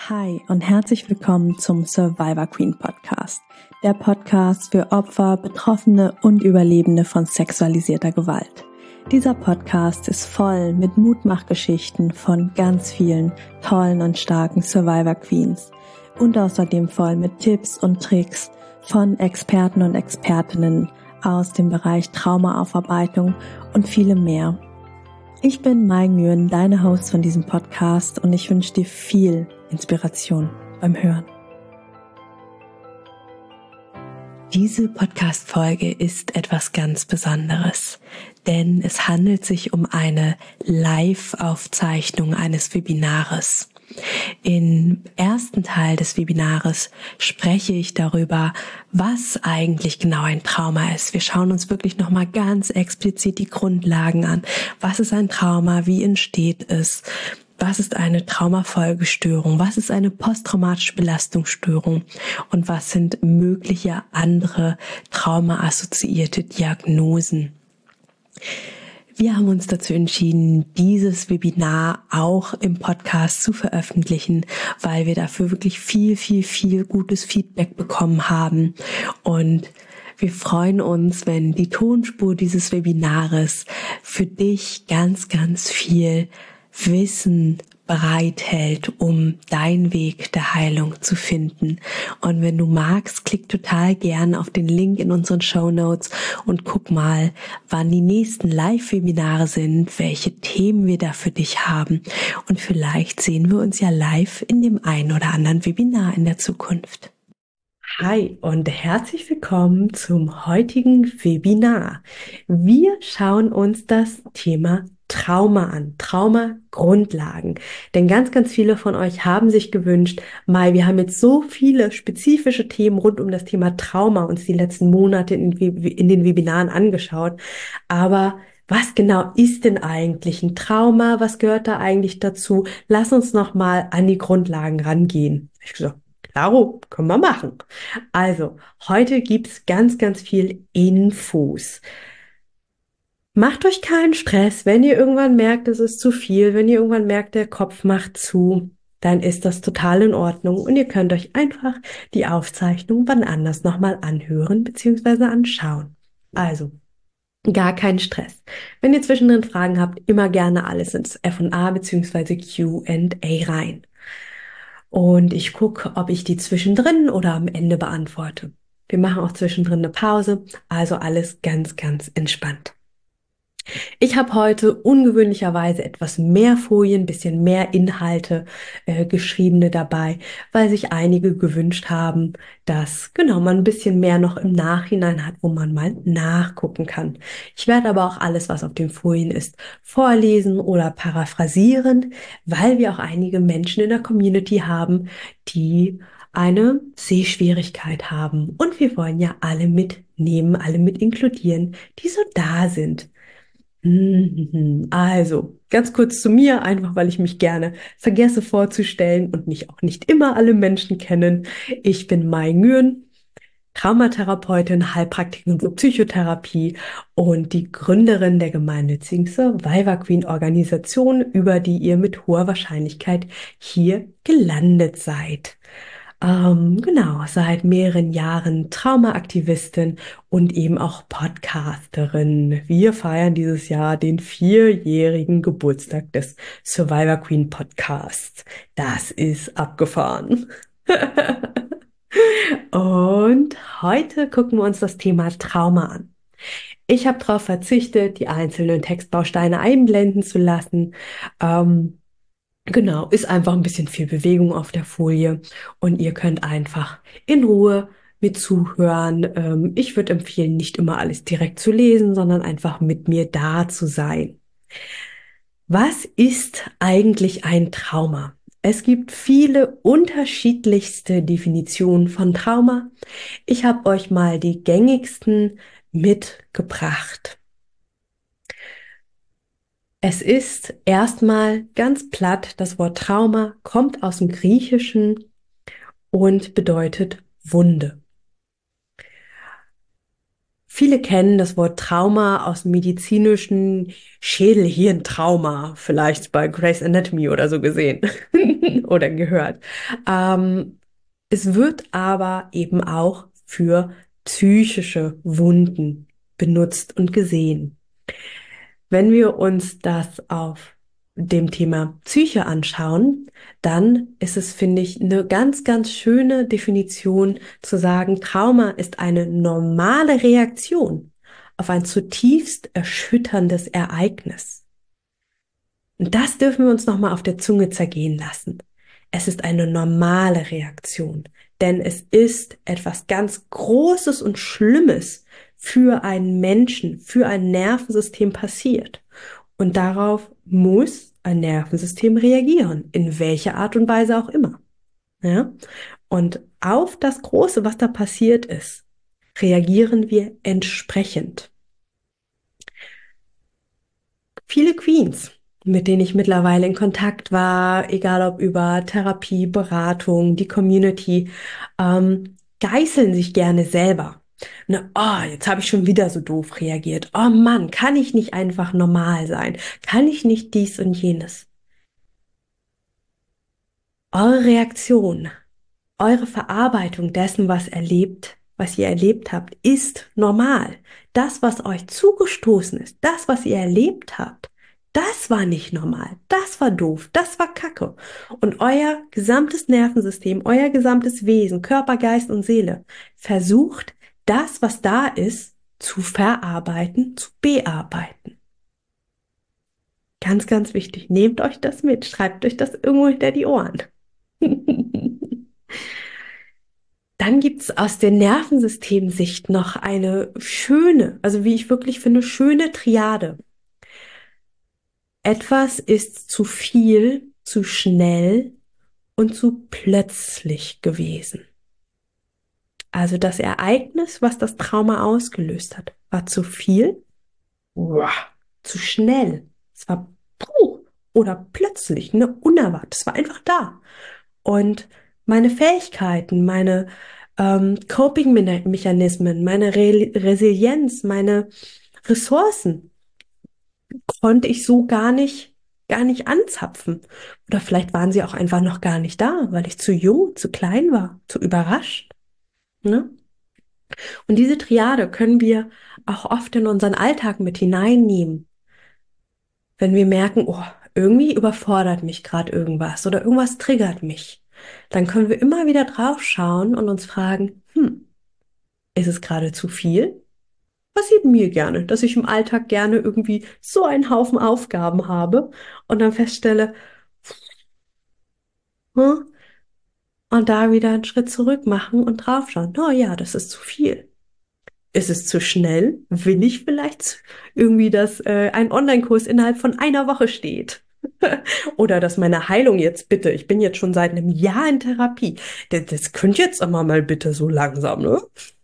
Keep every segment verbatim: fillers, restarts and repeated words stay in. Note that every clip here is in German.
Hi und herzlich willkommen zum Survivor Queen Podcast, der Podcast für Opfer, Betroffene und Überlebende von sexualisierter Gewalt. Dieser Podcast ist voll mit Mutmachgeschichten von ganz vielen tollen und starken Survivor Queens und außerdem voll mit Tipps und Tricks von Experten und Expertinnen aus dem Bereich Traumaaufarbeitung und vielem mehr. Ich bin Mai Nguyen, deine Host von diesem Podcast, und ich wünsche dir viel Inspiration beim Hören. Diese Podcast-Folge ist etwas ganz Besonderes, denn es handelt sich um eine Live-Aufzeichnung eines Webinares. Im ersten Teil des Webinares spreche ich darüber, was eigentlich genau ein Trauma ist. Wir schauen uns wirklich nochmal ganz explizit die Grundlagen an. Was ist ein Trauma? Wie entsteht es? Was ist eine Traumafolgestörung? Was ist eine posttraumatische Belastungsstörung? Und was sind mögliche andere traumaassoziierte Diagnosen? Wir haben uns dazu entschieden, dieses Webinar auch im Podcast zu veröffentlichen, weil wir dafür wirklich viel, viel, viel gutes Feedback bekommen haben. Und wir freuen uns, wenn die Tonspur dieses Webinares für dich ganz, ganz viel Wissen bereithält, um deinen Weg der Heilung zu finden. Und wenn du magst, klick total gern auf den Link in unseren Shownotes und guck mal, wann die nächsten Live-Webinare sind, welche Themen wir da für dich haben. Und vielleicht sehen wir uns ja live in dem einen oder anderen Webinar in der Zukunft. Hi und herzlich willkommen zum heutigen Webinar. Wir schauen uns das Thema Trauma an, Trauma-Grundlagen. Denn ganz, ganz viele von euch haben sich gewünscht, Mai, wir haben jetzt so viele spezifische Themen rund um das Thema Trauma uns die letzten Monate in, in den Webinaren angeschaut. Aber was genau ist denn eigentlich ein Trauma? Was gehört da eigentlich dazu? Lass uns nochmal an die Grundlagen rangehen. Ich gesagt, klaro, können wir machen. Also, heute gibt's ganz, ganz viel Infos. Macht euch keinen Stress, wenn ihr irgendwann merkt, es ist zu viel, wenn ihr irgendwann merkt, der Kopf macht zu, dann ist das total in Ordnung und ihr könnt euch einfach die Aufzeichnung wann anders nochmal anhören bzw. anschauen. Also, gar keinen Stress. Wenn ihr zwischendrin Fragen habt, immer gerne alles ins F und A bzw. Q and A rein. Und ich gucke, ob ich die zwischendrin oder am Ende beantworte. Wir machen auch zwischendrin eine Pause, also alles ganz, ganz entspannt. Ich habe heute ungewöhnlicherweise etwas mehr Folien, bisschen mehr Inhalte, äh, geschriebene dabei, weil sich einige gewünscht haben, dass genau man ein bisschen mehr noch im Nachhinein hat, wo man mal nachgucken kann. Ich werde aber auch alles, was auf den Folien ist, vorlesen oder paraphrasieren, weil wir auch einige Menschen in der Community haben, die eine Sehschwierigkeit haben. Und wir wollen ja alle mitnehmen, alle mit inkludieren, die so da sind. Also, ganz kurz zu mir, einfach weil ich mich gerne vergesse vorzustellen und mich auch nicht immer alle Menschen kennen. Ich bin Mai Nguyen, Traumatherapeutin, Heilpraktikerin für Psychotherapie und die Gründerin der gemeinnützigen Survivor Queen Organisation, über die ihr mit hoher Wahrscheinlichkeit hier gelandet seid. Ähm, genau, seit mehreren Jahren Traumaaktivistin und eben auch Podcasterin. Wir feiern dieses Jahr den vierjährigen Geburtstag des Survivor Queen Podcasts. Das ist abgefahren. Und heute gucken wir uns das Thema Trauma an. Ich habe darauf verzichtet, die einzelnen Textbausteine einblenden zu lassen. Ähm, Genau, ist einfach ein bisschen viel Bewegung auf der Folie und ihr könnt einfach in Ruhe mit zuhören. Ähm, ich würde empfehlen, nicht immer alles direkt zu lesen, sondern einfach mit mir da zu sein. Was ist eigentlich ein Trauma? Es gibt viele unterschiedlichste Definitionen von Trauma. Ich habe euch mal die gängigsten mitgebracht. Es ist erstmal ganz platt, das Wort Trauma kommt aus dem Griechischen und bedeutet Wunde. Viele kennen das Wort Trauma aus dem medizinischen Schädel-Hirn-Trauma, vielleicht bei Grey's Anatomy oder so gesehen oder gehört. Ähm, es wird aber eben auch für psychische Wunden benutzt und gesehen. Wenn wir uns das auf dem Thema Psyche anschauen, dann ist es, finde ich, eine ganz, ganz schöne Definition zu sagen, Trauma ist eine normale Reaktion auf ein zutiefst erschütterndes Ereignis. Und das dürfen wir uns nochmal auf der Zunge zergehen lassen. Es ist eine normale Reaktion, denn es ist etwas ganz Großes und Schlimmes für einen Menschen, für ein Nervensystem passiert. Und darauf muss ein Nervensystem reagieren, in welcher Art und Weise auch immer. Ja? Und auf das Große, was da passiert ist, reagieren wir entsprechend. Viele Queens, mit denen ich mittlerweile in Kontakt war, egal ob über Therapie, Beratung, die Community, ähm, geißeln sich gerne selber. Ne, oh, jetzt habe ich schon wieder so doof reagiert. Oh Mann, kann ich nicht einfach normal sein? Kann ich nicht dies und jenes? Eure Reaktion, eure Verarbeitung dessen, was erlebt, was ihr erlebt habt, ist normal. Das, was euch zugestoßen ist, das, was ihr erlebt habt, das war nicht normal. Das war doof. Das war Kacke. Und euer gesamtes Nervensystem, euer gesamtes Wesen, Körper, Geist und Seele versucht, das, was da ist, zu verarbeiten, zu bearbeiten. Ganz, ganz wichtig. Nehmt euch das mit. Schreibt euch das irgendwo hinter die Ohren. Dann gibt's aus der Nervensystemsicht noch eine schöne, also wie ich wirklich finde, schöne Triade. Etwas ist zu viel, zu schnell und zu plötzlich gewesen. Also das Ereignis, was das Trauma ausgelöst hat, war zu viel, uah, zu schnell. Es war puh, oder plötzlich, ne, unerwartet. Es war einfach da. Und meine Fähigkeiten, meine ähm, Coping-Mechanismen, meine Re Resilienz, meine Ressourcen konnte ich so gar nicht, gar nicht anzapfen. Oder vielleicht waren sie auch einfach noch gar nicht da, weil ich zu jung, zu klein war, zu überrascht. Ne? Und diese Triade können wir auch oft in unseren Alltag mit hineinnehmen, wenn wir merken, oh, irgendwie überfordert mich gerade irgendwas oder irgendwas triggert mich. Dann können wir immer wieder drauf schauen und uns fragen, hm, ist es gerade zu viel? Passiert mir gerne, dass ich im Alltag gerne irgendwie so einen Haufen Aufgaben habe und dann feststelle, hm, und da wieder einen Schritt zurück machen und draufschauen. Oh ja, das ist zu viel. Ist es zu schnell? Will ich vielleicht irgendwie, dass äh, ein Online-Kurs innerhalb von einer Woche steht? Oder dass meine Heilung jetzt bitte, ich bin jetzt schon seit einem Jahr in Therapie. Das, das könnt jetzt aber mal bitte so langsam, ne?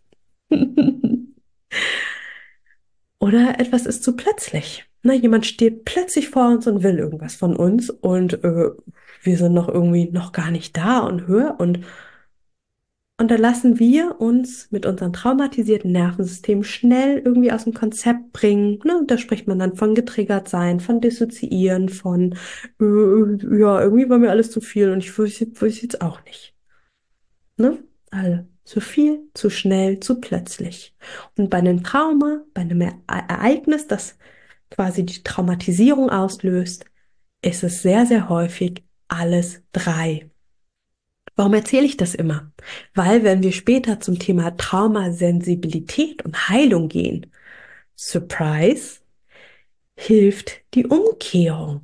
Oder etwas ist zu plötzlich. Na, jemand steht plötzlich vor uns und will irgendwas von uns und äh, wir sind noch irgendwie noch gar nicht da und höher und und da lassen wir uns mit unserem traumatisierten Nervensystem schnell irgendwie aus dem Konzept bringen. Ne? Und da spricht man dann von getriggert sein, von dissoziieren, von äh, ja, irgendwie war mir alles zu viel und ich wusste es jetzt auch nicht. Ne? Also zu viel, zu schnell, zu plötzlich. Und bei einem Trauma, bei einem E- Ereignis, das quasi die Traumatisierung auslöst, ist es sehr, sehr häufig alles drei. Warum erzähle ich das immer? Weil wenn wir später zum Thema Traumasensibilität und Heilung gehen, Surprise, hilft die Umkehrung.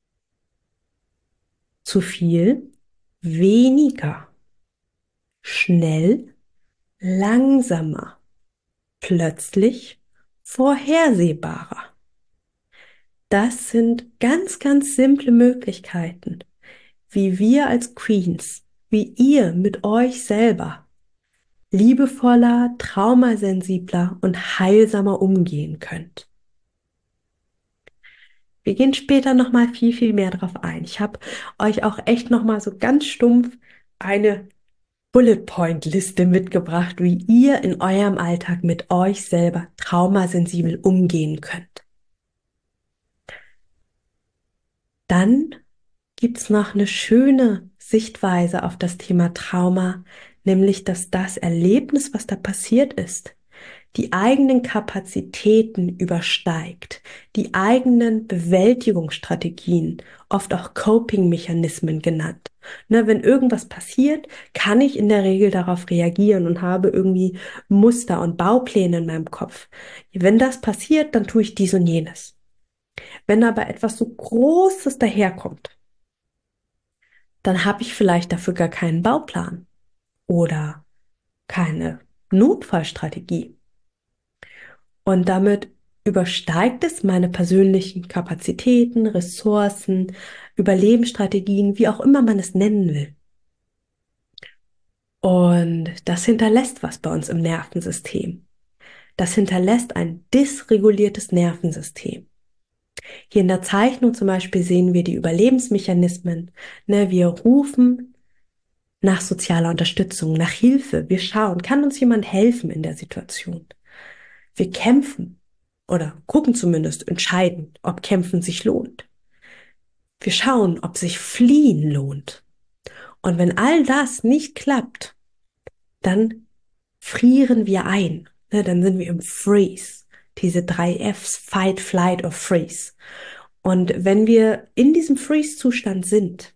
Zu viel, weniger, schnell, langsamer, plötzlich, vorhersehbarer. Das sind ganz, ganz simple Möglichkeiten, wie wir als Queens, wie ihr mit euch selber liebevoller, traumasensibler und heilsamer umgehen könnt. Wir gehen später nochmal viel, viel mehr drauf ein. Ich habe euch auch echt nochmal so ganz stumpf eine Bullet-Point-Liste mitgebracht, wie ihr in eurem Alltag mit euch selber traumasensibel umgehen könnt. Dann gibt es noch eine schöne Sichtweise auf das Thema Trauma, nämlich dass das Erlebnis, was da passiert ist, die eigenen Kapazitäten übersteigt, die eigenen Bewältigungsstrategien, oft auch Coping-Mechanismen genannt. Ne, wenn irgendwas passiert, kann ich in der Regel darauf reagieren und habe irgendwie Muster und Baupläne in meinem Kopf. Wenn das passiert, dann tue ich dies und jenes. Wenn aber etwas so Großes daherkommt, dann habe ich vielleicht dafür gar keinen Bauplan oder keine Notfallstrategie. Und damit übersteigt es meine persönlichen Kapazitäten, Ressourcen, Überlebensstrategien, wie auch immer man es nennen will. Und das hinterlässt was bei uns im Nervensystem. Das hinterlässt ein dysreguliertes Nervensystem. Hier in der Zeichnung zum Beispiel sehen wir die Überlebensmechanismen. Ne, wir rufen nach sozialer Unterstützung, nach Hilfe. Wir schauen, kann uns jemand helfen in der Situation? Wir kämpfen oder gucken zumindest, entscheiden, ob Kämpfen sich lohnt. Wir schauen, ob sich Fliehen lohnt. Und wenn all das nicht klappt, dann frieren wir ein. Ne, dann sind wir im Freeze. Diese drei Fs, Fight, Flight or Freeze. Und wenn wir in diesem Freeze-Zustand sind,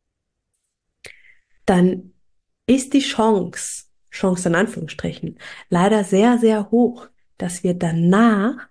dann ist die Chance, Chance in Anführungsstrichen, leider sehr, sehr hoch, dass wir danach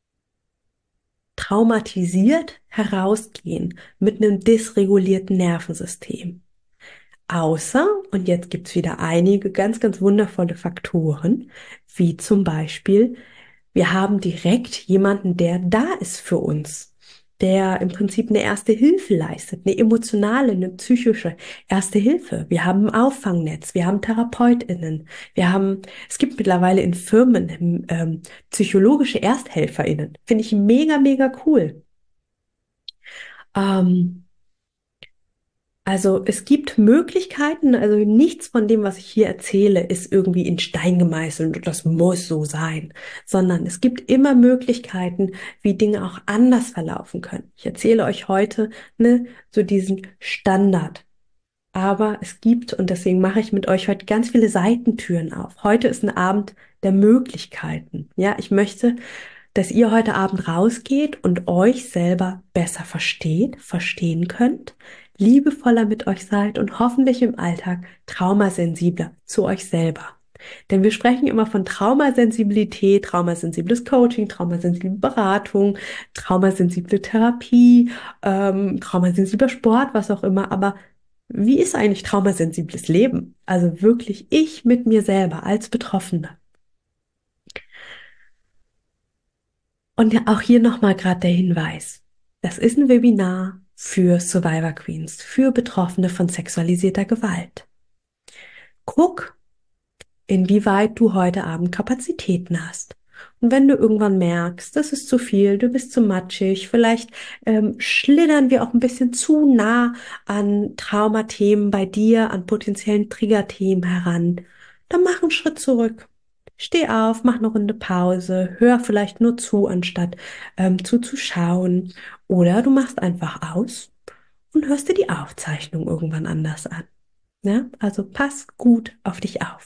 traumatisiert herausgehen mit einem dysregulierten Nervensystem. Außer, und jetzt gibt es wieder einige ganz, ganz wundervolle Faktoren, wie zum Beispiel, wir haben direkt jemanden, der da ist für uns, der im Prinzip eine erste Hilfe leistet, eine emotionale, eine psychische erste Hilfe. Wir haben ein Auffangnetz, wir haben TherapeutInnen, wir haben, es gibt mittlerweile in Firmen ähm, psychologische ErsthelferInnen. Finde ich mega, mega cool. Ähm, Also es gibt Möglichkeiten, also nichts von dem, was ich hier erzähle, ist irgendwie in Stein gemeißelt und das muss so sein, sondern es gibt immer Möglichkeiten, wie Dinge auch anders verlaufen können. Ich erzähle euch heute, ne, so diesen Standard. Aber es gibt, und deswegen mache ich mit euch heute ganz viele Seitentüren auf. Heute ist ein Abend der Möglichkeiten. Ja, ich möchte, dass ihr heute Abend rausgeht und euch selber besser versteht, verstehen könnt, liebevoller mit euch seid und hoffentlich im Alltag traumasensibler zu euch selber. Denn wir sprechen immer von Traumasensibilität, traumasensibles Coaching, traumasensible Beratung, traumasensible Therapie, ähm, traumasensibler Sport, was auch immer. Aber wie ist eigentlich traumasensibles Leben? Also wirklich ich mit mir selber als Betroffene. Und ja, auch hier nochmal gerade der Hinweis. Das ist ein Webinar für Survivor Queens, für Betroffene von sexualisierter Gewalt. Guck, inwieweit du heute Abend Kapazitäten hast. Und wenn du irgendwann merkst, das ist zu viel, du bist zu matschig, vielleicht ähm, schlittern wir auch ein bisschen zu nah an Traumathemen bei dir, an potenziellen Triggerthemen heran, dann mach einen Schritt zurück. Steh auf, mach eine Runde Pause, hör vielleicht nur zu, anstatt ähm, zuzuschauen. Oder du machst einfach aus und hörst dir die Aufzeichnung irgendwann anders an. Ja? Also pass gut auf dich auf.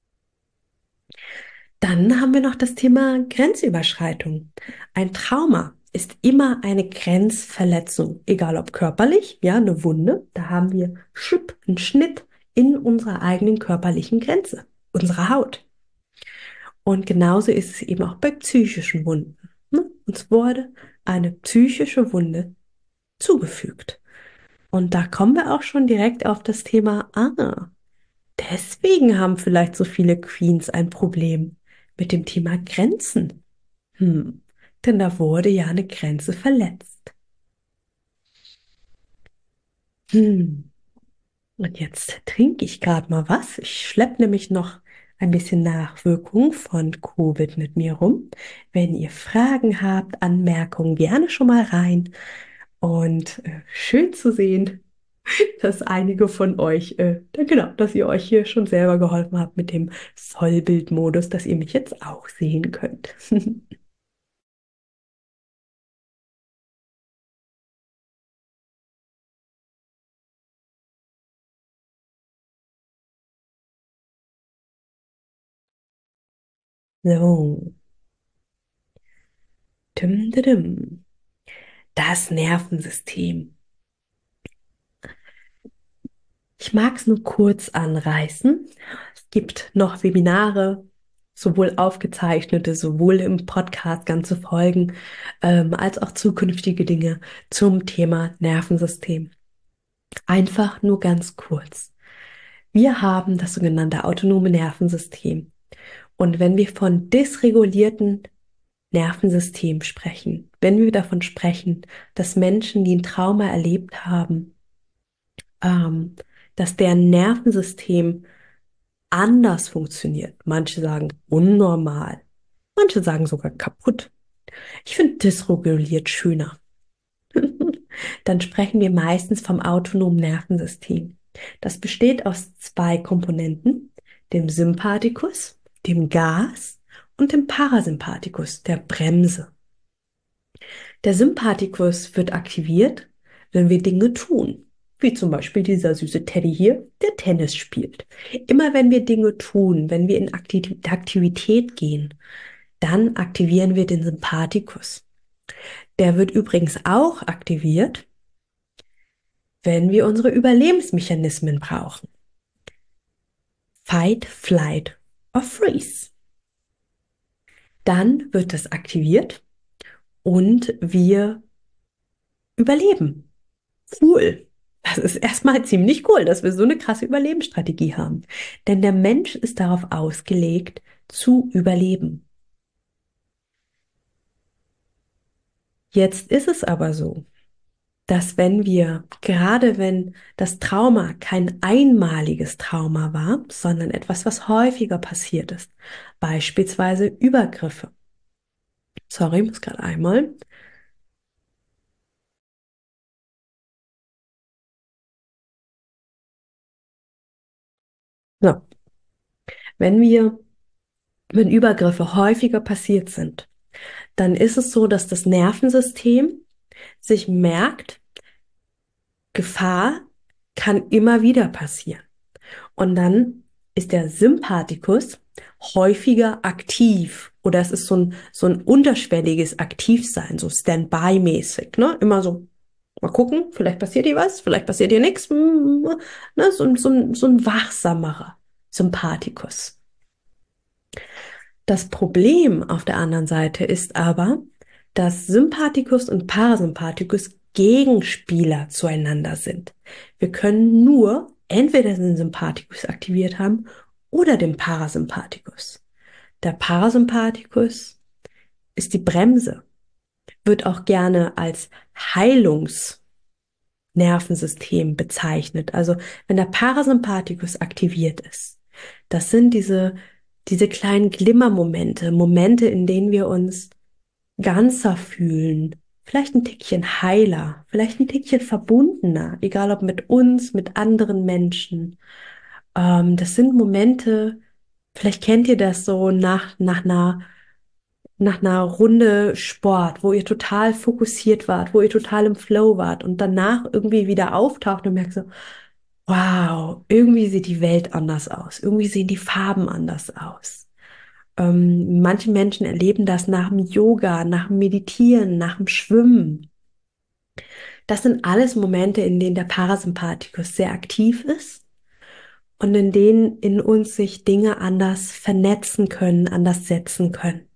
Dann haben wir noch das Thema Grenzüberschreitung. Ein Trauma ist immer eine Grenzverletzung, egal ob körperlich, ja, eine Wunde, da haben wir Schüpp, einen Schnitt in unserer eigenen körperlichen Grenze, unserer Haut. Und genauso ist es eben auch bei psychischen Wunden. Ne? Uns wurde eine psychische Wunde zugefügt. Und da kommen wir auch schon direkt auf das Thema, ah, deswegen haben vielleicht so viele Queens ein Problem mit dem Thema Grenzen. Hm, denn da wurde ja eine Grenze verletzt. Hm, und jetzt trinke ich gerade mal was. Ich schleppe nämlich noch ein bisschen Nachwirkung von Covid mit mir rum. Wenn ihr Fragen habt, Anmerkungen, gerne schon mal rein. Und äh, schön zu sehen, dass einige von euch, äh, ja, genau, dass ihr euch hier schon selber geholfen habt mit dem Vollbildmodus, dass ihr mich jetzt auch sehen könnt. So, dim, dim, dim. Das Nervensystem. Ich mag es nur kurz anreißen. Es gibt noch Webinare, sowohl aufgezeichnete, sowohl im Podcast ganze Folgen, ähm, als auch zukünftige Dinge zum Thema Nervensystem. Einfach nur ganz kurz. Wir haben das sogenannte autonome Nervensystem. Und wenn wir von dysregulierten Nervensystem sprechen, wenn wir davon sprechen, dass Menschen, die ein Trauma erlebt haben, ähm, dass deren Nervensystem anders funktioniert. Manche sagen unnormal, manche sagen sogar kaputt. Ich finde dysreguliert schöner. Dann sprechen wir meistens vom autonomen Nervensystem. Das besteht aus zwei Komponenten, dem Sympathikus, dem Gas und dem Parasympathikus, der Bremse. Der Sympathikus wird aktiviert, wenn wir Dinge tun, wie zum Beispiel dieser süße Teddy hier, der Tennis spielt. Immer wenn wir Dinge tun, wenn wir in Aktiv- Aktivität gehen, dann aktivieren wir den Sympathikus. Der wird übrigens auch aktiviert, wenn wir unsere Überlebensmechanismen brauchen. Fight, Flight or Freeze. Dann wird das aktiviert und wir überleben. Cool. Das ist erstmal ziemlich cool, dass wir so eine krasse Überlebensstrategie haben. Denn der Mensch ist darauf ausgelegt, zu überleben. Jetzt ist es aber so, dass wenn wir, gerade wenn das Trauma kein einmaliges Trauma war, sondern etwas, was häufiger passiert ist, beispielsweise Übergriffe. Sorry, ich muss gerade einmal. So, wenn wir, wenn Übergriffe häufiger passiert sind, dann ist es so, dass das Nervensystem sich merkt, Gefahr kann immer wieder passieren. Und dann ist der Sympathikus häufiger aktiv. Oder es ist so ein, so ein unterschwelliges Aktivsein, so Standby-mäßig, ne? Immer so, mal gucken, vielleicht passiert hier was, vielleicht passiert hier nichts. Ne? So, so, so ein wachsamerer Sympathikus. Das Problem auf der anderen Seite ist aber, dass Sympathikus und Parasympathikus Gegenspieler zueinander sind. Wir können nur entweder den Sympathikus aktiviert haben oder den Parasympathikus. Der Parasympathikus ist die Bremse, wird auch gerne als Heilungsnervensystem bezeichnet. Also wenn der Parasympathikus aktiviert ist, das sind diese, diese kleinen Glimmermomente, Momente, in denen wir uns ganzer fühlen, vielleicht ein Tickchen heiler, vielleicht ein Tickchen verbundener, egal ob mit uns, mit anderen Menschen. Ähm, das sind Momente, vielleicht kennt ihr das so nach, nach einer, nach einer Runde Sport, wo ihr total fokussiert wart, wo ihr total im Flow wart und danach irgendwie wieder auftaucht und merkt so, wow, irgendwie sieht die Welt anders aus, irgendwie sehen die Farben anders aus. Ähm, manche Menschen erleben das nach dem Yoga, nach dem Meditieren, nach dem Schwimmen. Das sind alles Momente, in denen der Parasympathikus sehr aktiv ist und in denen in uns sich Dinge anders vernetzen können, anders setzen können.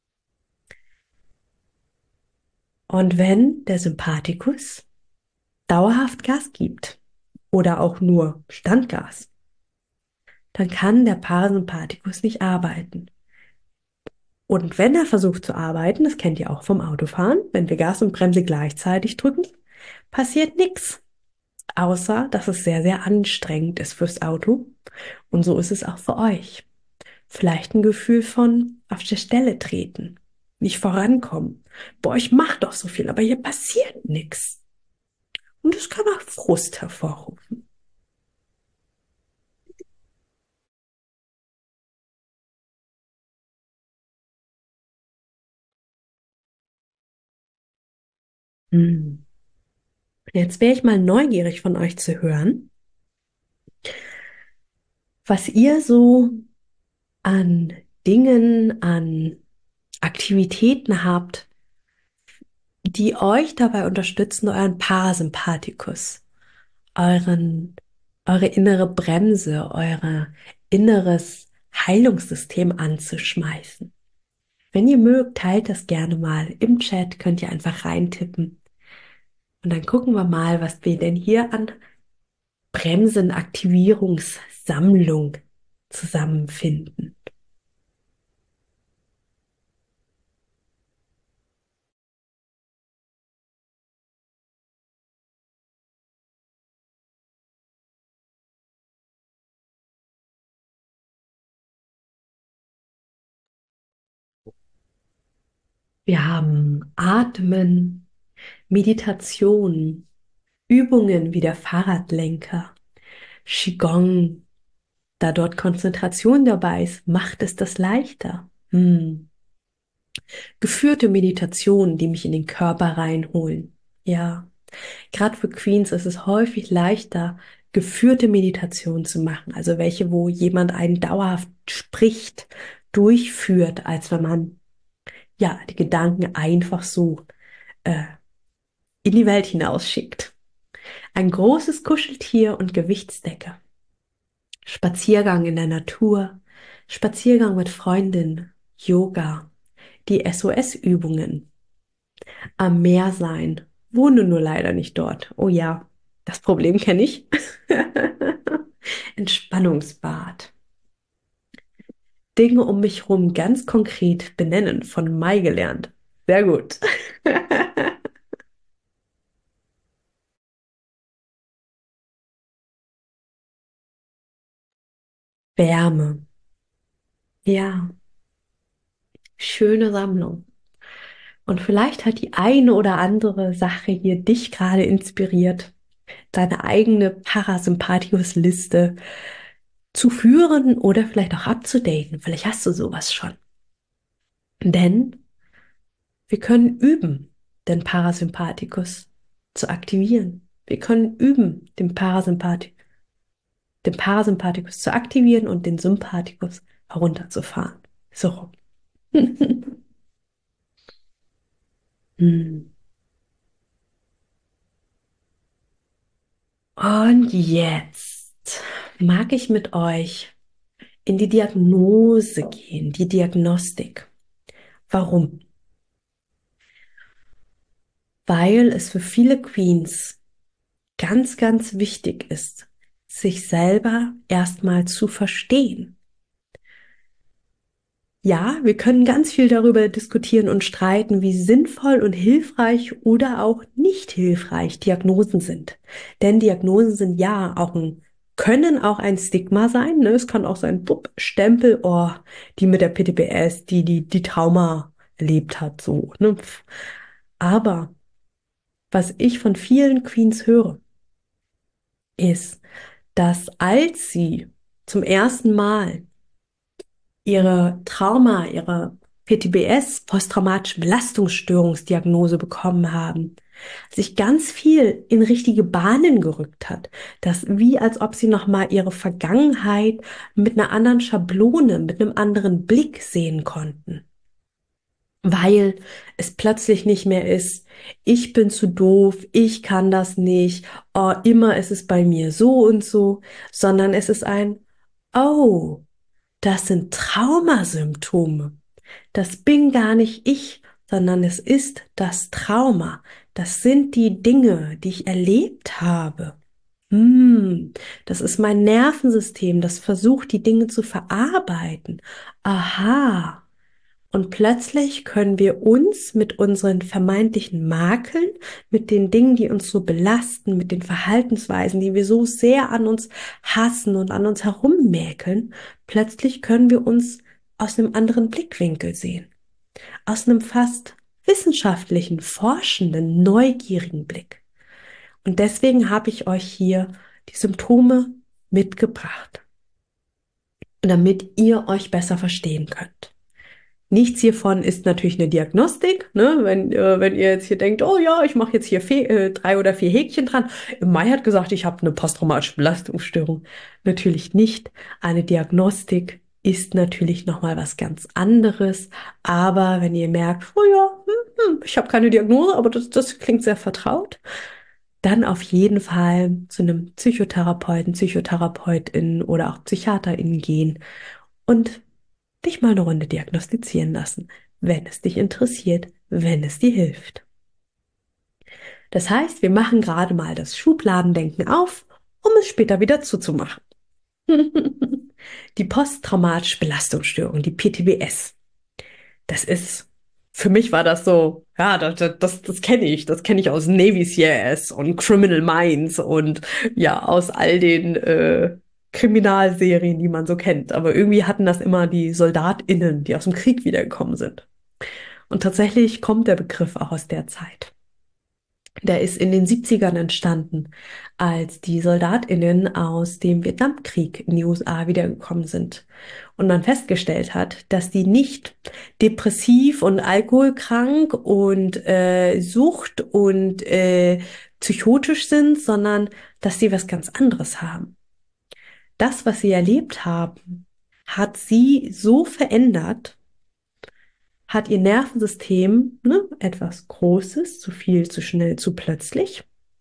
Und wenn der Sympathikus dauerhaft Gas gibt oder auch nur Standgas, dann kann der Parasympathikus nicht arbeiten. Und wenn er versucht zu arbeiten, das kennt ihr auch vom Autofahren, wenn wir Gas und Bremse gleichzeitig drücken, passiert nichts, außer dass es sehr, sehr anstrengend ist fürs Auto. Und so ist es auch für euch. Vielleicht ein Gefühl von auf der Stelle treten, nicht vorankommen. Boah, ich mach doch so viel, aber hier passiert nichts. Und es kann auch Frust hervorrufen. Hm. Jetzt wäre ich mal neugierig von euch zu hören, was ihr so an Dingen, an Aktivitäten habt, die euch dabei unterstützen, euren Parasympathikus, euren, eure innere Bremse, euer inneres Heilungssystem anzuschmeißen. Wenn ihr mögt, teilt das gerne mal im Chat, könnt ihr einfach reintippen. Und dann gucken wir mal, was wir denn hier an Bremsenaktivierungssammlung zusammenfinden. Wir haben Atmen, Meditation, Übungen wie der Fahrradlenker, Qigong. Da dort Konzentration dabei ist, macht es das leichter. Hm. Geführte Meditationen, die mich in den Körper reinholen. Ja, gerade für Queens ist es häufig leichter, geführte Meditationen zu machen, also welche, wo jemand einen dauerhaft spricht, durchführt, als wenn man ja die Gedanken einfach so äh, in die Welt hinausschickt. Ein großes Kuscheltier und Gewichtsdecke. Spaziergang in der Natur, Spaziergang mit Freundin, Yoga, die S O S-Übungen, am Meer sein, wohne nur leider nicht dort. Oh ja, das Problem kenne ich. Entspannungsbad. Dinge um mich herum ganz konkret benennen, von Mai gelernt. Sehr gut. Wärme. Ja, schöne Sammlung. Und vielleicht hat die eine oder andere Sache hier dich gerade inspiriert, deine eigene Parasympathikus-Liste zu führen oder vielleicht auch abzudaten. Vielleicht hast du sowas schon. Denn wir können üben, den Parasympathikus zu aktivieren. Wir können üben, den Parasympathi den Parasympathikus zu aktivieren und den Sympathikus herunterzufahren. So rum. Hm. Und jetzt mag ich mit euch in die Diagnose gehen, die Diagnostik. Warum? Weil es für viele Queens ganz, ganz wichtig ist, sich selber erstmal zu verstehen. Ja, wir können ganz viel darüber diskutieren und streiten, wie sinnvoll und hilfreich oder auch nicht hilfreich Diagnosen sind. Denn Diagnosen sind ja auch ein, können auch ein Stigma sein. Ne? Es kann auch sein, bupp, Stempel, oh, die mit der P T B S, die die, die Trauma erlebt hat, so. Ne? Aber was ich von vielen Queens höre, ist, dass als sie zum ersten Mal ihre Trauma, ihre P T B S, posttraumatische Belastungsstörungsdiagnose bekommen haben, sich ganz viel in richtige Bahnen gerückt hat. Das wie als ob sie nochmal ihre Vergangenheit mit einer anderen Schablone, mit einem anderen Blick sehen konnten. Weil es plötzlich nicht mehr ist, ich bin zu doof, ich kann das nicht, oh, immer ist es bei mir so und so, sondern es ist ein, oh, das sind Traumasymptome. Das bin gar nicht ich, sondern es ist das Trauma. Das sind die Dinge, die ich erlebt habe. Hm, das ist mein Nervensystem, das versucht, die Dinge zu verarbeiten. Aha. Und plötzlich können wir uns mit unseren vermeintlichen Makeln, mit den Dingen, die uns so belasten, mit den Verhaltensweisen, die wir so sehr an uns hassen und an uns herummäkeln, plötzlich können wir uns aus einem anderen Blickwinkel sehen. Aus einem fast wissenschaftlichen, forschenden, neugierigen Blick. Und deswegen habe ich euch hier die Symptome mitgebracht, damit ihr euch besser verstehen könnt. Nichts hiervon ist natürlich eine Diagnostik, ne? Wenn, äh, wenn ihr jetzt hier denkt, oh ja, ich mache jetzt hier Fe äh, drei oder vier Häkchen dran. Mai hat gesagt, ich habe eine posttraumatische Belastungsstörung. Natürlich nicht. Eine Diagnostik ist natürlich nochmal was ganz anderes. Aber wenn ihr merkt, oh ja, hm, hm, ich habe keine Diagnose, aber das, das klingt sehr vertraut, dann auf jeden Fall zu einem Psychotherapeuten, Psychotherapeutin oder auch Psychiaterin gehen und dich mal eine Runde diagnostizieren lassen, wenn es dich interessiert, wenn es dir hilft. Das heißt, wir machen gerade mal das Schubladendenken auf, um es später wieder zuzumachen. Die posttraumatische Belastungsstörung, die P T B S. Das ist, für mich war das so, ja, das, das, das kenne ich. Das kenne ich aus Navy C I S und Criminal Minds und ja, aus all den äh, Kriminalserien, die man so kennt. Aber irgendwie hatten das immer die SoldatInnen, die aus dem Krieg wiedergekommen sind. Und tatsächlich kommt der Begriff auch aus der Zeit. Der ist in den siebzigern entstanden, als die SoldatInnen aus dem Vietnamkrieg in die U S A wiedergekommen sind und man festgestellt hat, dass die nicht depressiv und alkoholkrank und äh, Sucht und äh, psychotisch sind, sondern dass sie was ganz anderes haben. Das, was sie erlebt haben, hat sie so verändert, hat ihr Nervensystem, ne, etwas Großes, zu viel, zu schnell, zu plötzlich,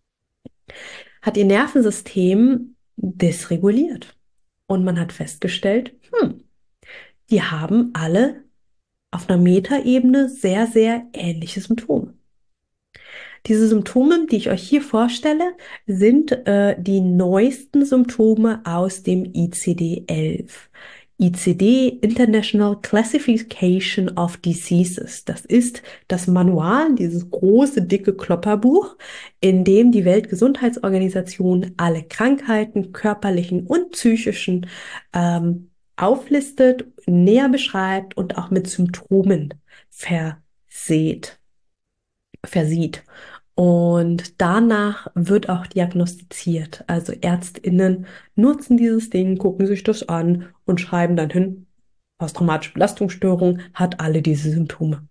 hat ihr Nervensystem dysreguliert. Und man hat festgestellt, hm, die haben alle auf einer Metaebene sehr, sehr ähnliche Symptome. Diese Symptome, die ich euch hier vorstelle, sind äh, die neuesten Symptome aus dem I C D elf. I C D, International Classification of Diseases. Das ist das Manual, dieses große, dicke Klopperbuch, in dem die Weltgesundheitsorganisation alle Krankheiten, körperlichen und psychischen, ähm, auflistet, näher beschreibt und auch mit Symptomen verseht, versieht. Und danach wird auch diagnostiziert. Also ÄrztInnen nutzen dieses Ding, gucken sich das an und schreiben dann hin, posttraumatische Belastungsstörung hat alle diese Symptome.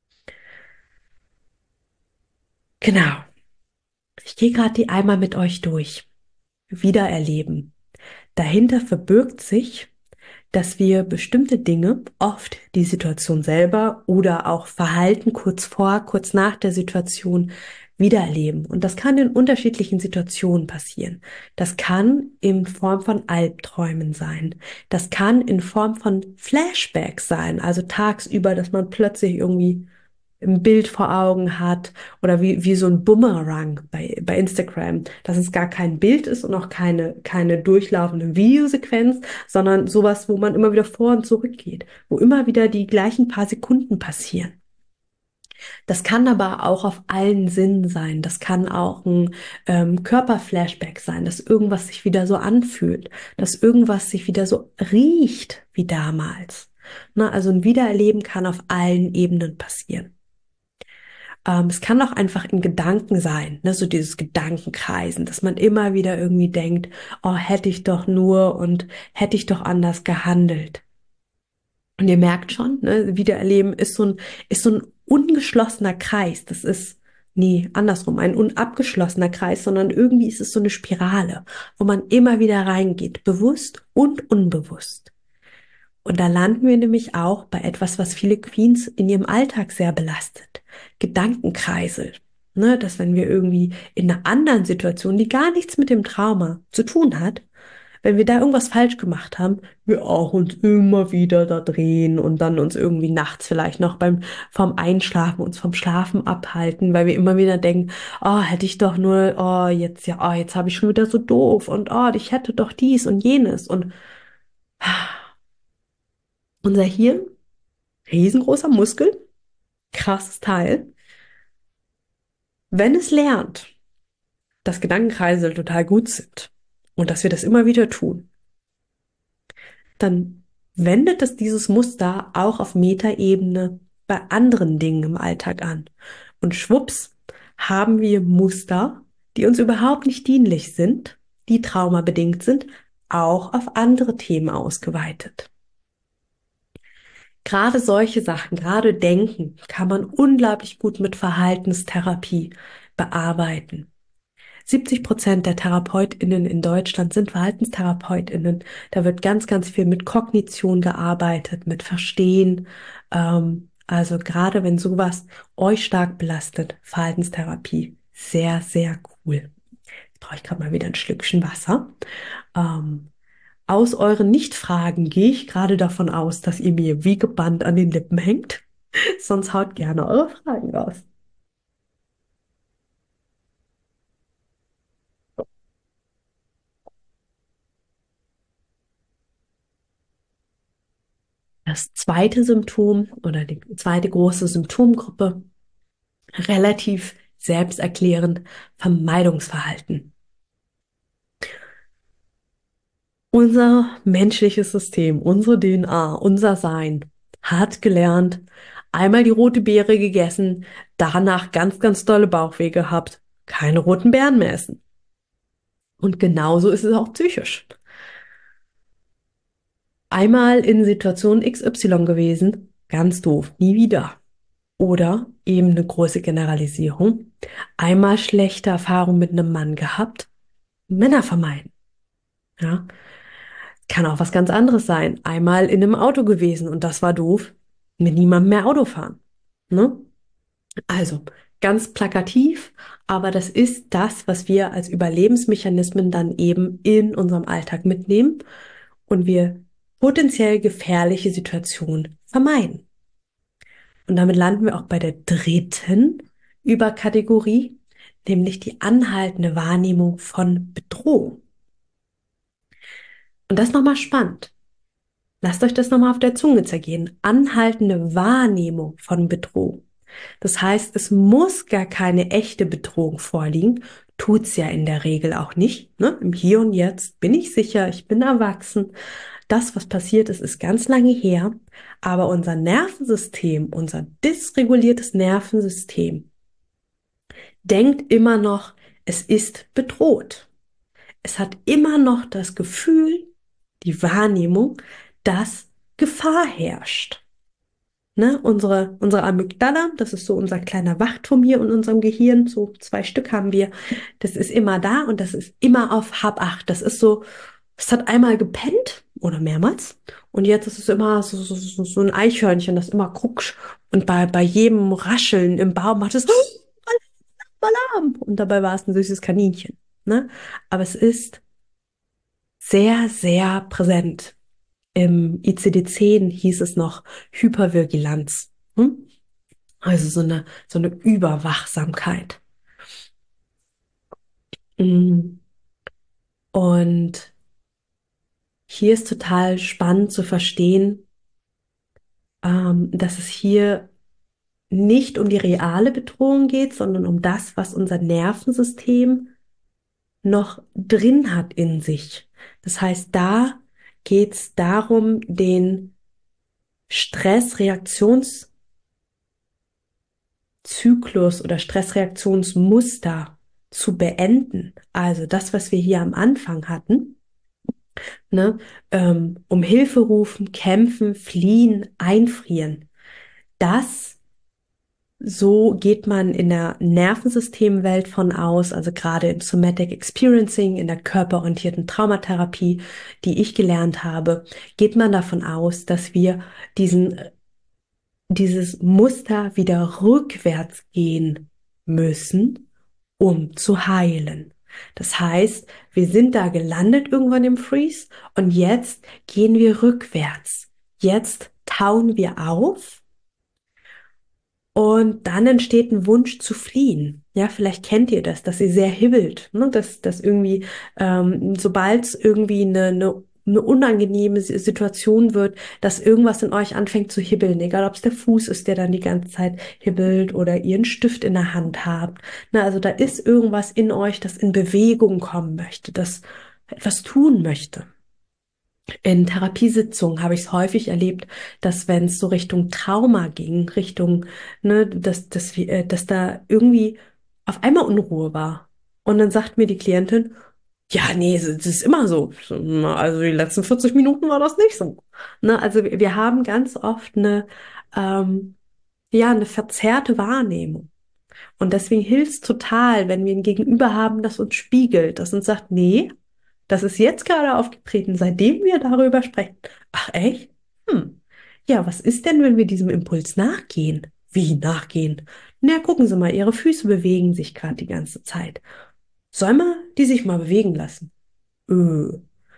Genau. Ich gehe gerade die einmal mit euch durch. Wiedererleben. Dahinter verbirgt sich, dass wir bestimmte Dinge, oft die Situation selber oder auch Verhalten kurz vor, kurz nach der Situation wiedererleben. Und das kann in unterschiedlichen Situationen passieren. Das kann in Form von Albträumen sein. Das kann in Form von Flashbacks sein, also tagsüber, dass man plötzlich irgendwie ein Bild vor Augen hat oder wie, wie so ein Boomerang bei, bei Instagram, dass es gar kein Bild ist und auch keine, keine durchlaufende Videosequenz, sondern sowas, wo man immer wieder vor und zurück geht, wo immer wieder die gleichen paar Sekunden passieren. Das kann aber auch auf allen Sinnen sein. Das kann auch ein ähm, Körperflashback sein, dass irgendwas sich wieder so anfühlt, dass irgendwas sich wieder so riecht wie damals. Na, also ein Wiedererleben kann auf allen Ebenen passieren. Ähm, es kann auch einfach in Gedanken sein, ne, so dieses Gedankenkreisen, dass man immer wieder irgendwie denkt, oh, hätte ich doch nur und hätte ich doch anders gehandelt. Und ihr merkt schon, ne, Wiedererleben ist so ein, ist so ein ungeschlossener Kreis. Das ist, nee, andersrum, ein unabgeschlossener Kreis, sondern irgendwie ist es so eine Spirale, wo man immer wieder reingeht, bewusst und unbewusst. Und da landen wir nämlich auch bei etwas, was viele Queens in ihrem Alltag sehr belastet. Gedankenkreisel. Ne, dass wenn wir irgendwie in einer anderen Situation, die gar nichts mit dem Trauma zu tun hat, wenn wir da irgendwas falsch gemacht haben, wir auch uns immer wieder da drehen und dann uns irgendwie nachts vielleicht noch beim vom Einschlafen uns vom Schlafen abhalten, weil wir immer wieder denken, oh, hätte ich doch nur, oh, jetzt ja, oh, jetzt habe ich schon wieder so doof und oh, ich hätte doch dies und jenes und unser Hirn, riesengroßer Muskel, krasses Teil, wenn es lernt, dass Gedankenkreisel total gut sind und dass wir das immer wieder tun, dann wendet es dieses Muster auch auf Metaebene bei anderen Dingen im Alltag an. Und schwupps haben wir Muster, die uns überhaupt nicht dienlich sind, die traumabedingt sind, auch auf andere Themen ausgeweitet. Gerade solche Sachen, gerade Denken, kann man unglaublich gut mit Verhaltenstherapie bearbeiten. siebzig Prozent der TherapeutInnen in Deutschland sind VerhaltenstherapeutInnen. Da wird ganz, ganz viel mit Kognition gearbeitet, mit Verstehen. Ähm, also gerade wenn sowas euch stark belastet, Verhaltenstherapie, sehr, sehr cool. Jetzt brauche ich gerade mal wieder ein Schlückchen Wasser. Ähm, aus euren Nichtfragen gehe ich gerade davon aus, dass ihr mir wie gebannt an den Lippen hängt. Sonst haut gerne eure Fragen raus. Das zweite Symptom oder die zweite große Symptomgruppe, relativ selbsterklärend, Vermeidungsverhalten. Unser menschliches System, unsere D N A, unser Sein hat gelernt, einmal die rote Beere gegessen, danach ganz, ganz dolle Bauchweh gehabt, keine roten Beeren mehr essen. Und genauso ist es auch psychisch. Einmal in Situation X Y gewesen, ganz doof, nie wieder. Oder eben eine große Generalisierung. Einmal schlechte Erfahrungen mit einem Mann gehabt, Männer vermeiden. Ja, kann auch was ganz anderes sein. Einmal in einem Auto gewesen und das war doof, mit niemandem mehr Auto fahren. Ne? Also ganz plakativ, aber das ist das, was wir als Überlebensmechanismen dann eben in unserem Alltag mitnehmen und wir potenziell gefährliche Situationen vermeiden. Und damit landen wir auch bei der dritten Überkategorie, nämlich die anhaltende Wahrnehmung von Bedrohung. Und das ist nochmal spannend. Lasst euch das nochmal auf der Zunge zergehen. Anhaltende Wahrnehmung von Bedrohung. Das heißt, es muss gar keine echte Bedrohung vorliegen. Tut's ja in der Regel auch nicht. Ne? Im Hier und Jetzt bin ich sicher, ich bin erwachsen. Das, was passiert ist, ist ganz lange her. Aber unser Nervensystem, unser dysreguliertes Nervensystem, denkt immer noch, es ist bedroht. Es hat immer noch das Gefühl, die Wahrnehmung, dass Gefahr herrscht. Ne? Unsere, unsere Amygdala, das ist so unser kleiner Wachturm hier in unserem Gehirn, so zwei Stück haben wir, das ist immer da und das ist immer auf Hab acht. Das ist so, es hat einmal gepennt oder mehrmals und jetzt ist es immer so, so, so, so ein Eichhörnchen, das immer guckt und bei, bei jedem Rascheln im Baum macht es Alarm und dabei war es ein süßes Kaninchen. Ne? Aber es ist sehr, sehr präsent. Im I C D zehn hieß es noch Hypervigilanz. Hm? Also so eine, so eine Überwachsamkeit. Mm. Und hier ist total spannend zu verstehen, ähm, dass es hier nicht um die reale Bedrohung geht, sondern um das, was unser Nervensystem noch drin hat in sich. Das heißt, da geht es darum, den Stressreaktionszyklus oder Stressreaktionsmuster zu beenden. Also das, was wir hier am Anfang hatten, ne, ähm, um Hilfe rufen, kämpfen, fliehen, einfrieren. Das So geht man in der Nervensystemwelt von aus, also gerade in Somatic Experiencing, in der körperorientierten Traumatherapie, die ich gelernt habe, geht man davon aus, dass wir diesen, dieses Muster wieder rückwärts gehen müssen, um zu heilen. Das heißt, wir sind da gelandet irgendwann im Freeze und jetzt gehen wir rückwärts. Jetzt tauen wir auf. Und dann entsteht ein Wunsch zu fliehen. Ja, vielleicht kennt ihr das, dass ihr sehr hibbelt, ne? Dass, dass irgendwie, ähm, sobald es irgendwie eine, eine, eine unangenehme Si- Situation wird, dass irgendwas in euch anfängt zu hibbeln, egal ob es der Fuß ist, der dann die ganze Zeit hibbelt oder ihr einen Stift in der Hand habt. Na, also da ist irgendwas in euch, das in Bewegung kommen möchte, das etwas tun möchte. In Therapiesitzungen habe ich es häufig erlebt, dass wenn es so Richtung Trauma ging, Richtung, ne, dass, dass, wir, äh, dass da irgendwie auf einmal Unruhe war. Und dann sagt mir die Klientin, ja, nee, es es ist immer so. Also die letzten vierzig Minuten war das nicht so. Ne? Also wir wir haben ganz oft eine, ähm, ja, eine verzerrte Wahrnehmung. Und deswegen hilft es total, wenn wir ein Gegenüber haben, das uns spiegelt, das uns sagt, nee, das ist jetzt gerade aufgetreten, seitdem wir darüber sprechen. Ach echt? Hm. Ja, was ist denn, wenn wir diesem Impuls nachgehen? Wie nachgehen? Na, gucken Sie mal, Ihre Füße bewegen sich gerade die ganze Zeit. Soll man die sich mal bewegen lassen? Öh.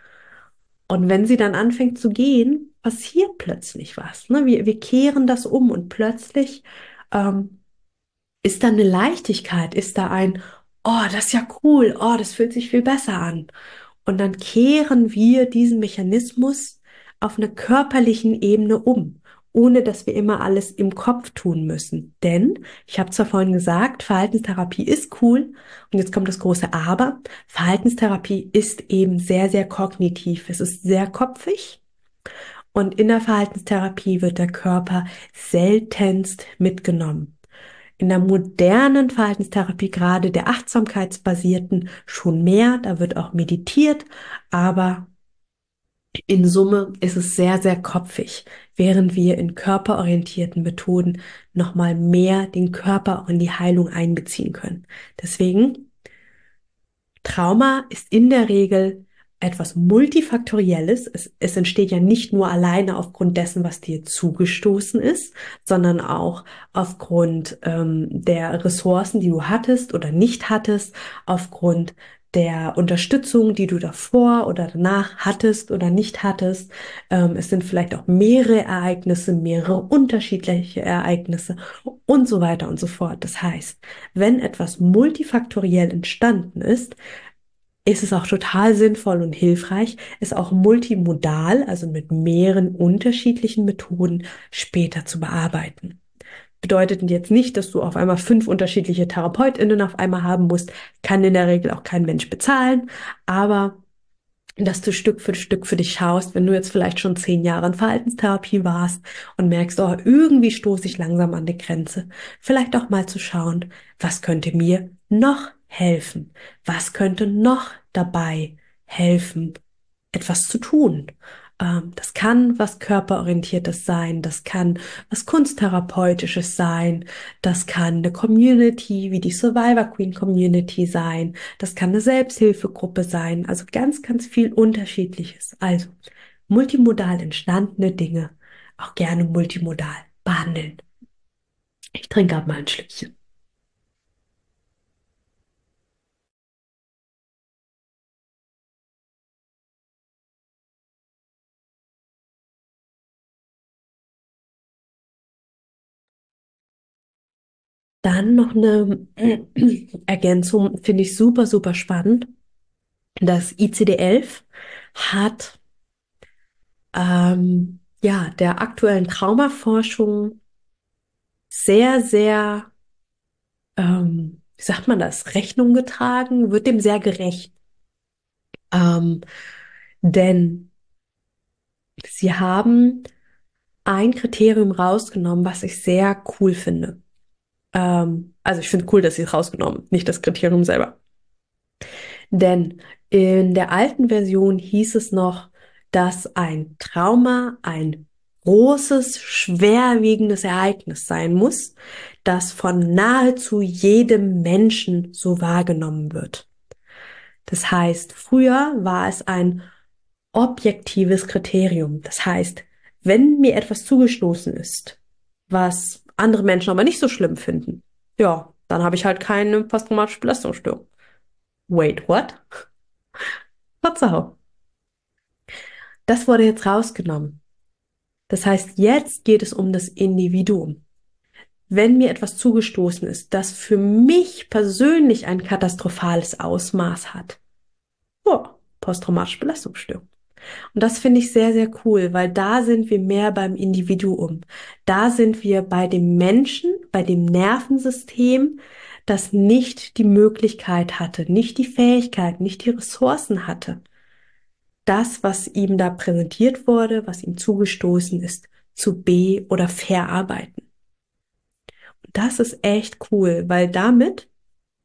Und wenn sie dann anfängt zu gehen, passiert plötzlich was. Ne? Wir, wir kehren das um und plötzlich ähm, ist da eine Leichtigkeit, ist da ein, oh, das ist ja cool, oh, das fühlt sich viel besser an. Und dann kehren wir diesen Mechanismus auf einer körperlichen Ebene um, ohne dass wir immer alles im Kopf tun müssen. Denn, ich habe zwar vorhin gesagt, Verhaltenstherapie ist cool, und jetzt kommt das große Aber, Verhaltenstherapie ist eben sehr, sehr kognitiv. Es ist sehr kopfig. Und in der Verhaltenstherapie wird der Körper seltenst mitgenommen. In der modernen Verhaltenstherapie, gerade der achtsamkeitsbasierten, schon mehr. Da wird auch meditiert, aber in Summe ist es sehr, sehr kopfig, während wir in körperorientierten Methoden nochmal mehr den Körper auch in die Heilung einbeziehen können. Deswegen Trauma ist in der Regel etwas Multifaktorielles. Es, es entsteht ja nicht nur alleine aufgrund dessen, was dir zugestoßen ist, sondern auch aufgrund ähm, der Ressourcen, die du hattest oder nicht hattest, aufgrund der Unterstützung, die du davor oder danach hattest oder nicht hattest. Ähm, es sind vielleicht auch mehrere Ereignisse, mehrere unterschiedliche Ereignisse und so weiter und so fort. Das heißt, wenn etwas multifaktoriell entstanden ist, ist es auch total sinnvoll und hilfreich, es auch multimodal, also mit mehreren unterschiedlichen Methoden später zu bearbeiten. Bedeutet jetzt nicht, dass du auf einmal fünf unterschiedliche TherapeutInnen auf einmal haben musst, kann in der Regel auch kein Mensch bezahlen, aber dass du Stück für Stück für dich schaust, wenn du jetzt vielleicht schon zehn Jahre in Verhaltenstherapie warst und merkst, oh, irgendwie stoße ich langsam an die Grenze, vielleicht auch mal zu schauen, was könnte mir noch helfen? Was könnte noch dabei helfen, etwas zu tun? Ähm, das kann was Körperorientiertes sein, das kann was Kunsttherapeutisches sein, das kann eine Community wie die Survivor Queen Community sein, das kann eine Selbsthilfegruppe sein, also ganz, ganz viel Unterschiedliches. Also multimodal entstandene Dinge auch gerne multimodal behandeln. Ich trinke ab mal ein Schlückchen. Dann noch eine Ergänzung, finde ich super, super spannend. Das I C D elf hat ähm, ja der aktuellen Traumaforschung sehr, sehr, ähm, wie sagt man das, Rechnung getragen, wird dem sehr gerecht. Ähm, denn sie haben ein Kriterium rausgenommen, was ich sehr cool finde. Ähm, also ich finde cool, dass sie es rausgenommen, nicht das Kriterium selber. Denn in der alten Version hieß es noch, dass ein Trauma ein großes, schwerwiegendes Ereignis sein muss, das von nahezu jedem Menschen so wahrgenommen wird. Das heißt, früher war es ein objektives Kriterium. Das heißt, wenn mir etwas zugestoßen ist, was andere Menschen aber nicht so schlimm finden, ja, dann habe ich halt keine posttraumatische Belastungsstörung. Wait, what? Verzeihung. Das wurde jetzt rausgenommen. Das heißt, jetzt geht es um das Individuum. Wenn mir etwas zugestoßen ist, das für mich persönlich ein katastrophales Ausmaß hat, oh, posttraumatische Belastungsstörung. Und das finde ich sehr, sehr cool, weil da sind wir mehr beim Individuum. Da sind wir bei dem Menschen, bei dem Nervensystem, das nicht die Möglichkeit hatte, nicht die Fähigkeit, nicht die Ressourcen hatte, das, was ihm da präsentiert wurde, was ihm zugestoßen ist, zu be- oder verarbeiten. Und das ist echt cool, weil damit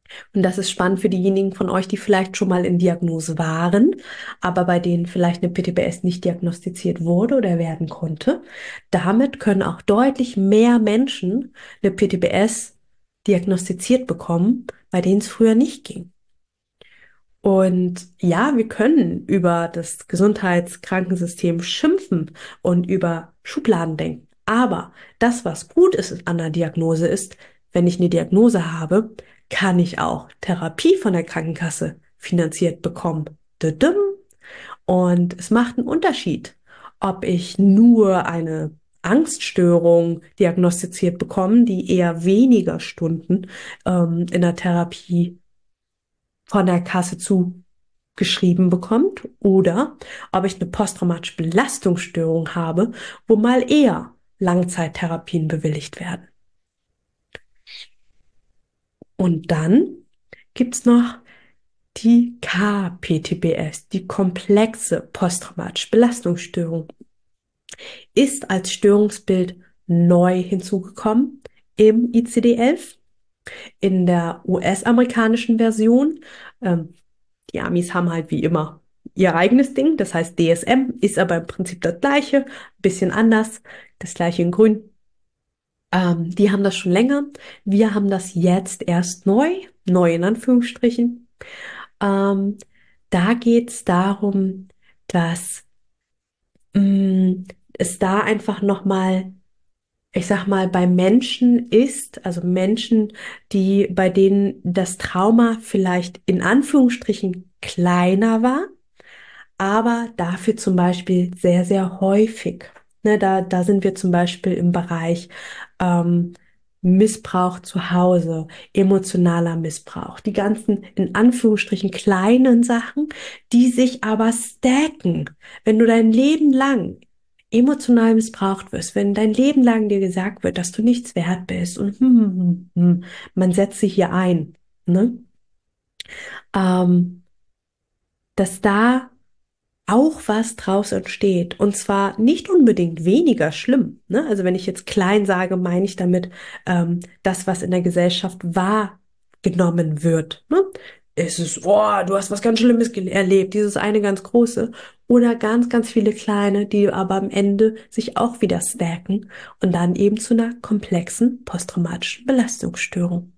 Und das ist spannend für diejenigen von euch, die vielleicht schon mal in Diagnose waren, aber bei denen vielleicht eine P T B S nicht diagnostiziert wurde oder werden konnte. Damit können auch deutlich mehr Menschen eine P T B S diagnostiziert bekommen, bei denen es früher nicht ging. Und ja, wir können über das Gesundheitskrankensystem schimpfen und über Schubladen denken. Aber das, was gut ist an der Diagnose, ist, wenn ich eine Diagnose habe, kann ich auch Therapie von der Krankenkasse finanziert bekommen. Düdüm. Und es macht einen Unterschied, ob ich nur eine Angststörung diagnostiziert bekomme, die eher weniger Stunden ähm, in der Therapie von der Kasse zugeschrieben bekommt oder ob ich eine posttraumatische Belastungsstörung habe, wo mal eher Langzeittherapien bewilligt werden. Und dann gibt's noch die K P T B S, die komplexe posttraumatische Belastungsstörung, ist als Störungsbild neu hinzugekommen im I C D elf, in der U S-amerikanischen Version. Ähm, Die Amis haben halt wie immer ihr eigenes Ding, das heißt D S M, ist aber im Prinzip das gleiche, ein bisschen anders, das gleiche in grün. Ähm, die haben das schon länger, wir haben das jetzt erst neu, neu in Anführungsstrichen. Ähm, Da geht es darum, dass mh, es da einfach nochmal, ich sag mal, bei Menschen ist, also Menschen, die, bei denen das Trauma vielleicht in Anführungsstrichen kleiner war, aber dafür zum Beispiel sehr, sehr häufig. Ne, da, da sind wir zum Beispiel im Bereich ähm, Missbrauch zu Hause, emotionaler Missbrauch, die ganzen in Anführungsstrichen kleinen Sachen, die sich aber stacken. Wenn du dein Leben lang emotional missbraucht wirst, wenn dein Leben lang dir gesagt wird, dass du nichts wert bist und hm, hm, hm, hm, man setzt sich hier ein, ne? Ähm, dass da auch was draus entsteht. Und zwar nicht unbedingt weniger schlimm. Ne? Also wenn ich jetzt klein sage, meine ich damit ähm, das, was in der Gesellschaft wahrgenommen wird. Ne? Es ist, oh, du hast was ganz Schlimmes erlebt, dieses eine ganz große. Oder ganz, ganz viele kleine, die aber am Ende sich auch wieder stacken und dann eben zu einer komplexen posttraumatischen Belastungsstörung.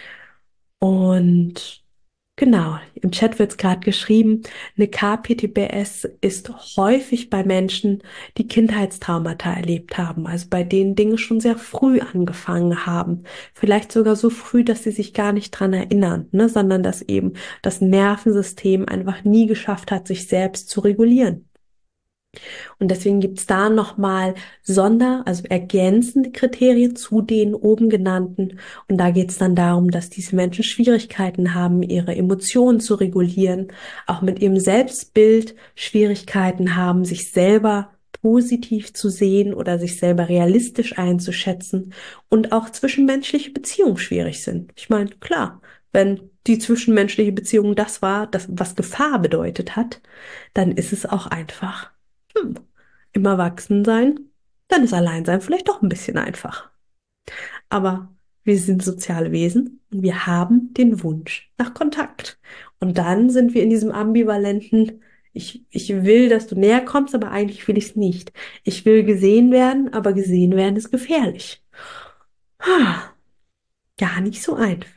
Und genau, im Chat wird es gerade geschrieben, eine K P T B S ist häufig bei Menschen, die Kindheitstraumata erlebt haben, also bei denen Dinge schon sehr früh angefangen haben. Vielleicht sogar so früh, dass sie sich gar nicht dran erinnern, ne, sondern dass eben das Nervensystem einfach nie geschafft hat, sich selbst zu regulieren. Und deswegen gibt's da nochmal Sonder, also ergänzende Kriterien zu den oben genannten. Und da geht's dann darum, dass diese Menschen Schwierigkeiten haben, ihre Emotionen zu regulieren, auch mit ihrem Selbstbild Schwierigkeiten haben, sich selber positiv zu sehen oder sich selber realistisch einzuschätzen und auch zwischenmenschliche Beziehungen schwierig sind. Ich meine, klar, wenn die zwischenmenschliche Beziehung das war, das, was Gefahr bedeutet hat, dann ist es auch einfach hm, im Erwachsensein, dann ist Alleinsein vielleicht doch ein bisschen einfach. Aber wir sind soziale Wesen und wir haben den Wunsch nach Kontakt. Und dann sind wir in diesem ambivalenten, ich, ich will, dass du näher kommst, aber eigentlich will ich es nicht. Ich will gesehen werden, aber gesehen werden ist gefährlich. Ah, gar nicht so einfach.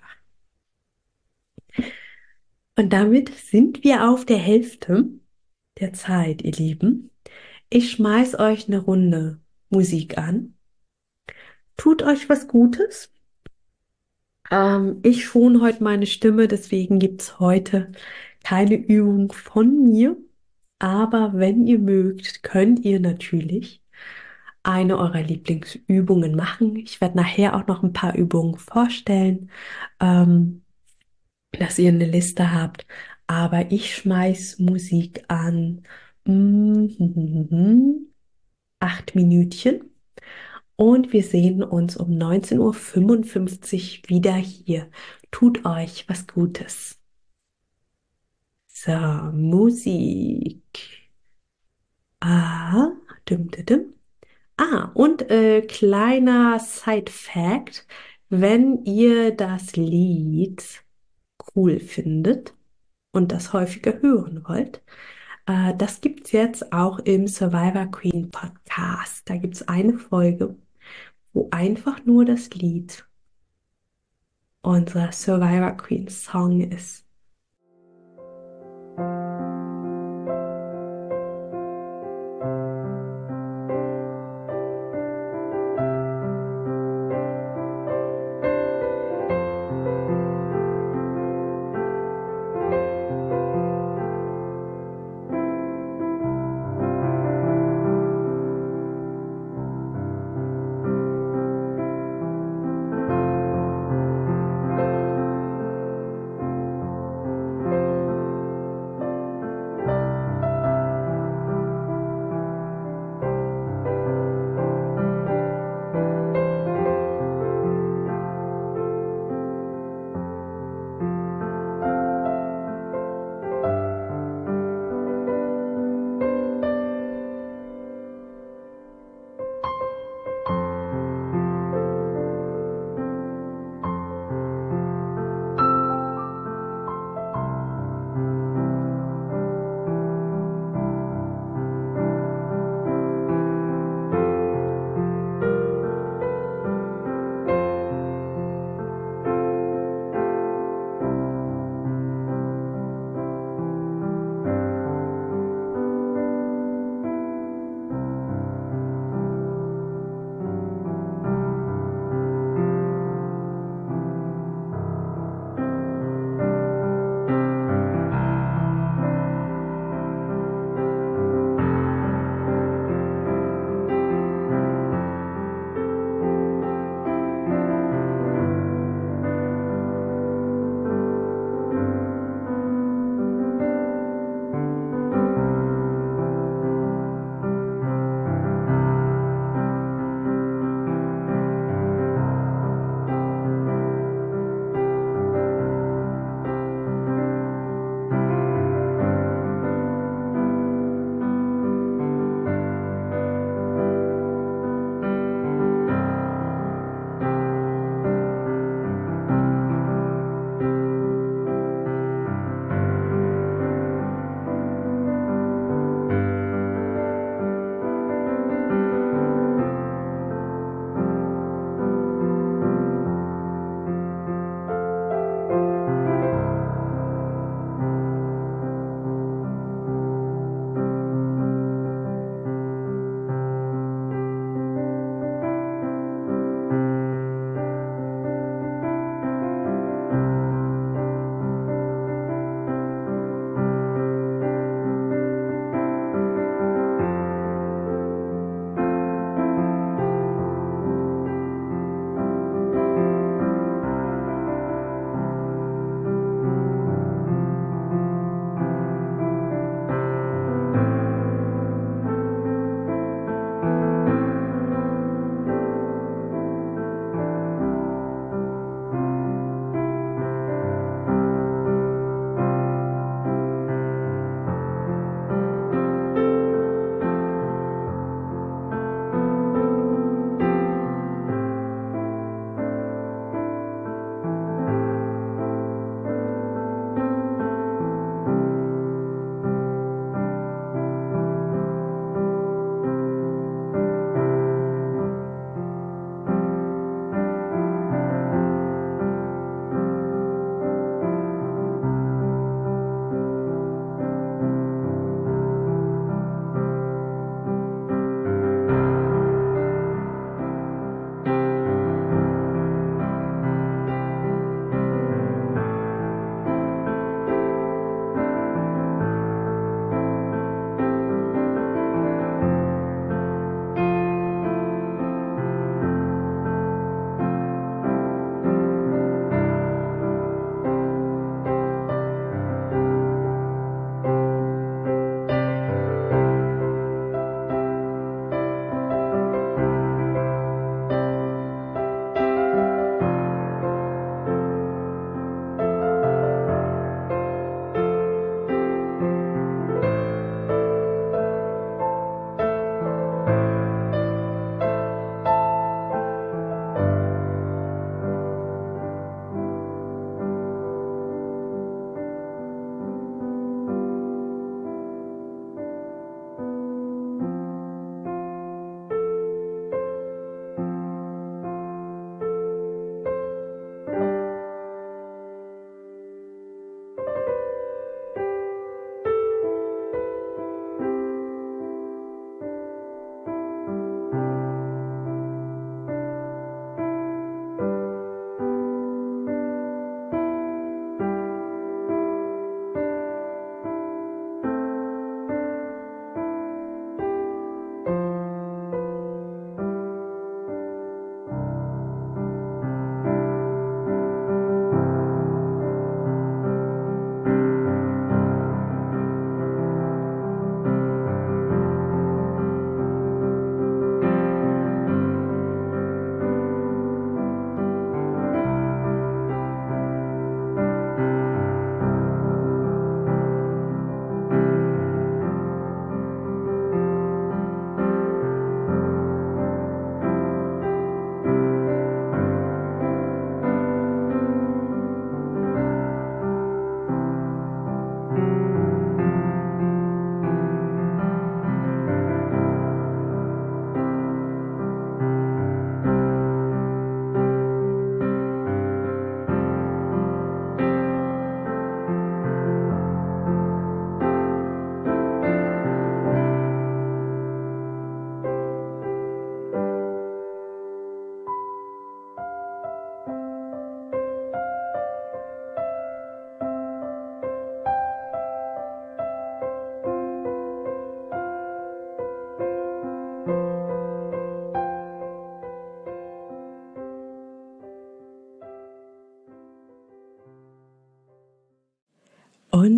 Und damit sind wir auf der Hälfte der Zeit, ihr Lieben. Ich schmeiß euch eine Runde Musik an. Tut euch was Gutes. Ähm, ich schone heute meine Stimme, deswegen gibt's heute keine Übung von mir. Aber wenn ihr mögt, könnt ihr natürlich eine eurer Lieblingsübungen machen. Ich werde nachher auch noch ein paar Übungen vorstellen, ähm, dass ihr eine Liste habt. Aber ich schmeiß Musik an. Mhm. Acht Minütchen. Und wir sehen uns um neunzehn Uhr fünfundfünfzig wieder hier. Tut euch was Gutes. So, Musik. Ah, dim, dim, dim. Ah, und äh, kleiner Side-Fact, wenn ihr das Lied cool findet und das häufiger hören wollt, äh, das gibt es jetzt auch im Survivor Queen Podcast. Da gibt es eine Folge, wo einfach nur das Lied unser Survivor Queen Song ist.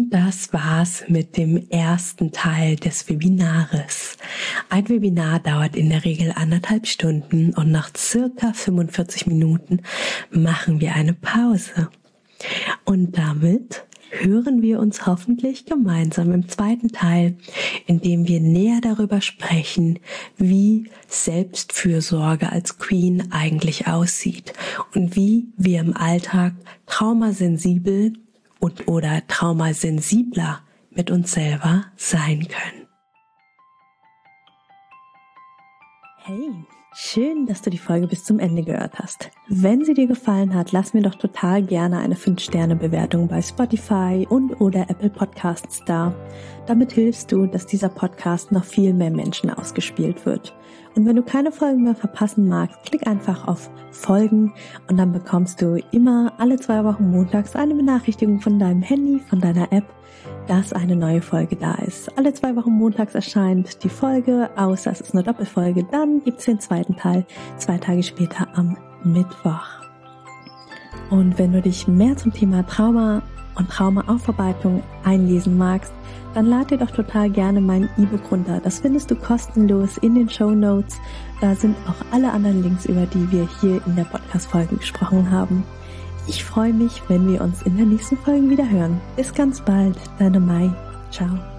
Und das war's mit dem ersten Teil des Webinares. Ein Webinar dauert in der Regel anderthalb Stunden und nach circa fünfundvierzig Minuten machen wir eine Pause. Und damit hören wir uns hoffentlich gemeinsam im zweiten Teil, in dem wir näher darüber sprechen, wie Selbstfürsorge als Queen eigentlich aussieht und wie wir im Alltag traumasensibel und oder traumasensibler mit uns selber sein können. Hey, schön, dass du die Folge bis zum Ende gehört hast. Wenn sie dir gefallen hat, lass mir doch total gerne eine fünf Sterne Bewertung bei Spotify und oder Apple Podcasts da. Damit hilfst du, dass dieser Podcast noch viel mehr Menschen ausgespielt wird. Und wenn du keine Folgen mehr verpassen magst, klick einfach auf Folgen und dann bekommst du immer alle zwei Wochen montags eine Benachrichtigung von deinem Handy, von deiner App, dass eine neue Folge da ist. Alle zwei Wochen montags erscheint die Folge, außer es ist eine Doppelfolge. Dann gibt's den zweiten Teil, zwei Tage später am Mittwoch. Und wenn du dich mehr zum Thema Trauma und Traumaaufarbeitung einlesen magst, dann lad dir doch total gerne mein E-Book runter. Das findest du kostenlos in den Shownotes. Da sind auch alle anderen Links, über die wir hier in der Podcast-Folge gesprochen haben. Ich freue mich, wenn wir uns in der nächsten Folge wieder hören. Bis ganz bald, deine Mai. Ciao.